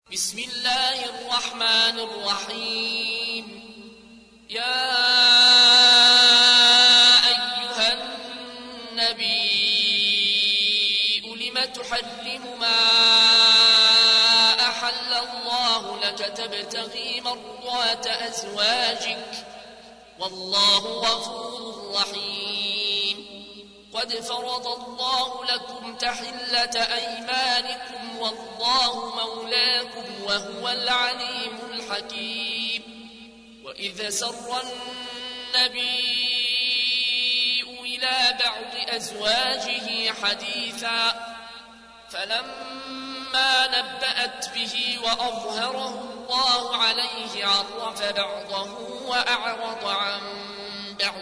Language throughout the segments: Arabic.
بسم الله الرحمن الرحيم. يا أيها النبي لم تحرم ما أحل الله لك تبتغي مرضات أزواجك والله غفور رحيم. قد فرض الله لكم تحلة أيمانكم والله مولاكم وهو العليم الحكيم. وإذ سر النبي إلى بعض أزواجه حديثا فلما نبأت به وأظهره الله عليه عرف بعضه وأعرض عن بعض.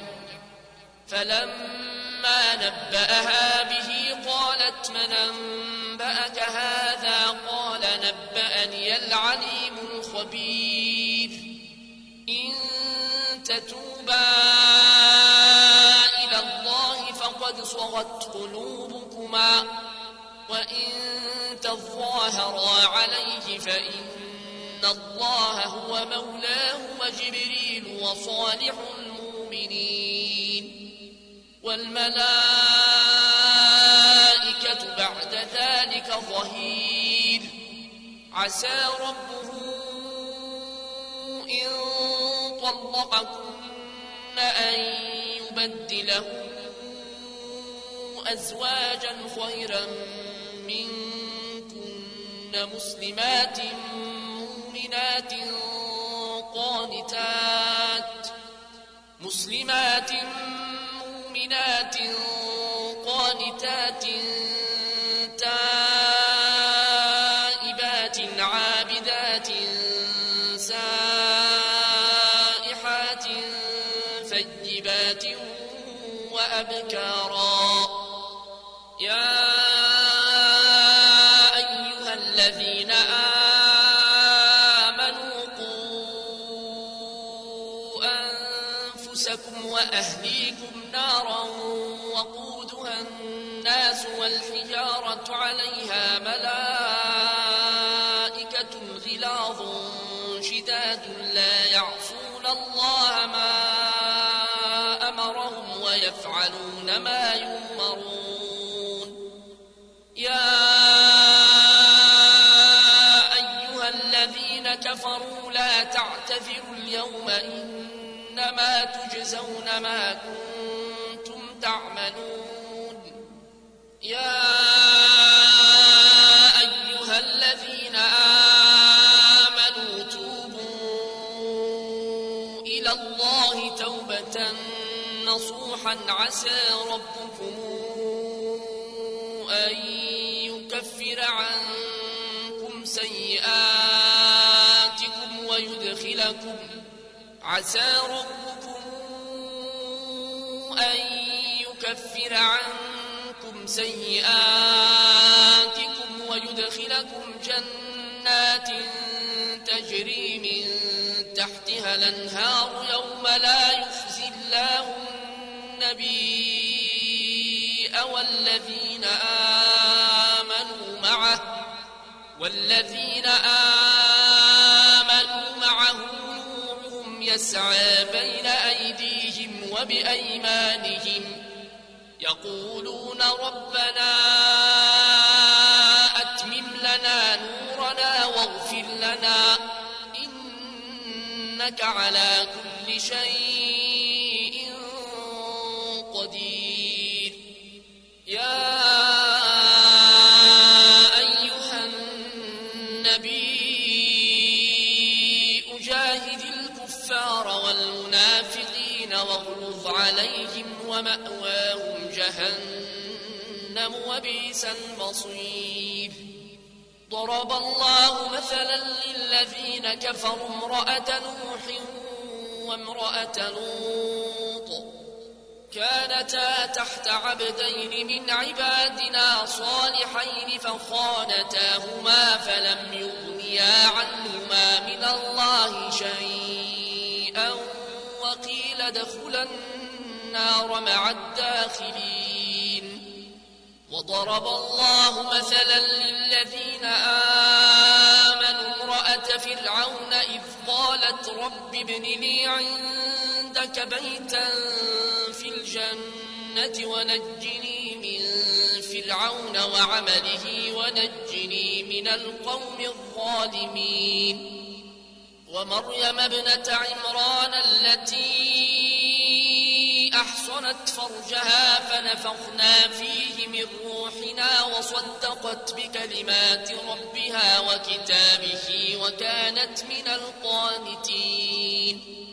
فلما نبأها به قالت من أنبأك هذا؟ قال نبأني العليم الخبير. إن تتوبا إلى الله فقد صغت قلوبكما وإن تظاهرا عليه فإن الله هو مولاه وجبريل وصالح المؤمنين والملائكة بعد ذلك ظهير. عسى ربه إن طلقكن أن يبدله أزواجا خيرا منكن مسلمات مؤمنات قانتات تائبات عابدات سائحات ثيبات وأبكارا. يا أيها الذين آمنوا قوا أنفسكم وأهليكم نارا وقودها الناس والحجارة عليها ملائكة غلاظ شداد لا يعصون الله ما أمرهم ويفعلون ما يؤمرون. يا أيها الذين كفروا لا تعتذروا اليوم إنما تجزون ما كنتم تعملون. يا أيها الذين آمنوا توبوا إلى الله توبة نصوحا عسى ربكم أن يكفر عنكم سيئاتكم ويدخلكم جنات تجري من تحتها الأنهار يوم لا يخزي الله النبي والذين آمنوا معه نورهم يسعى بين أيديهم وبأيمانهم يقولون ربنا أتمم لنا نورنا واغفر لنا إنك على كل شيء قدير. يا أيها النبي جاهد الكفار والمنافقين واغلظ عليهم ومأواهم جهنم وبئس المصير. ضرب الله مثلا للذين كفروا امرأة نوح وامرأة لوط كانتا تحت عبدين من عبادنا صالحين فخانتاهما فلم يغنيا عنهما من الله شيئا وقيل ادخلا النار مع الداخلين. وضرب الله مثلا للذين آمنوا فرعون إذ قالت رب ابن لي عندك بيتا في الجنة ونجني من فرعون وعمله ونجني من القوم الظالمين ومريم ابنة عمران التي أحصنت فرجها فنفخنا فيه من روحنا وصدقت بكلمات ربها وكتابه وكانت من القانتين